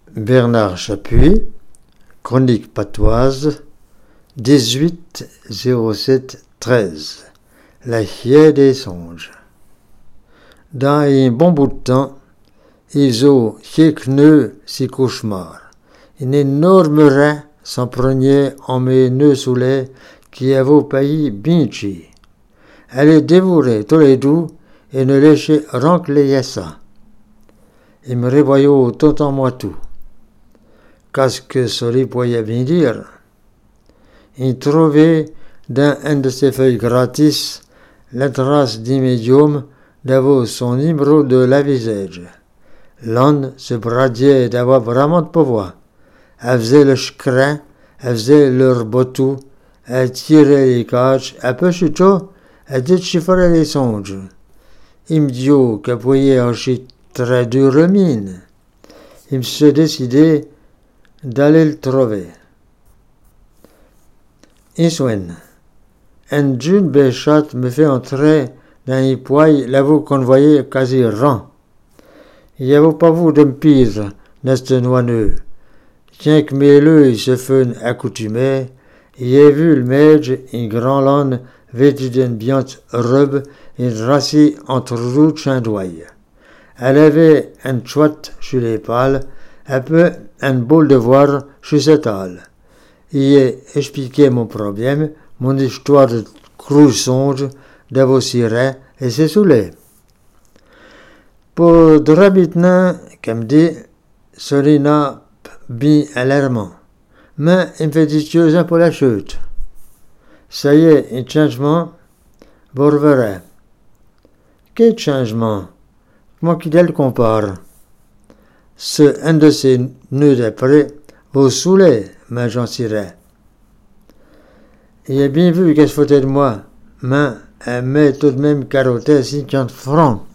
Bernard Chapuis, Chronique patoise, 18 07 13. La chienne des songes. Dans un bon bout de temps, ils ont quelques si cauchemar. Un énorme rat s'en prenait en mes nœuds sous lait qui avait au pays binchi. Elle les dévorait tous les deux et ne laissait rien que les ça. Il me révoyait tout en moi tout. Qu'est-ce que cela pouvait bien dire? Il trouvait dans un de ses feuilles gratis la trace d'un médium d'avoir son numéro de la visage. L'homme se bradiait d'avoir vraiment de pouvoir. Elle faisait le chagrin, elle faisait leur botou, elle tirait les caches, un peu chuto, elle déchiffrait les songes. Il me dit qu'elle pouvait acheter très dure mine. Il se décidait d'aller le trouver. Un soir, un jeune béchat me fait entrer dans un poil là-haut qu'on voyait quasi rang. Il n'y avait pas vu de pire dans ce noineux. Tiens que mes yeux se font accoutumés, il a vu le maître, un grand lane vêtu d'une biante robe et rassis entre roues de chindouille. Elle avait un chouette sur les pales, un peu un bol de voir sur cette halle. Il a expliqué mon problème, mon histoire de creux songe, d'avoir ciré et c'est saoulé. Pour drabitna, comme dit, cela n'a bien alarmant. Mais il me fait ditieuse pour la chute. Ça y est, un changement, vous reverrez. Quel changement? Comment qu'il le compare? Ce un de ces nœuds d'après, vous saoulez, mais j'en cirais. Il a bien vu qu'elle se foutait de moi, mais elle m'a tout de même carotté 50 francs.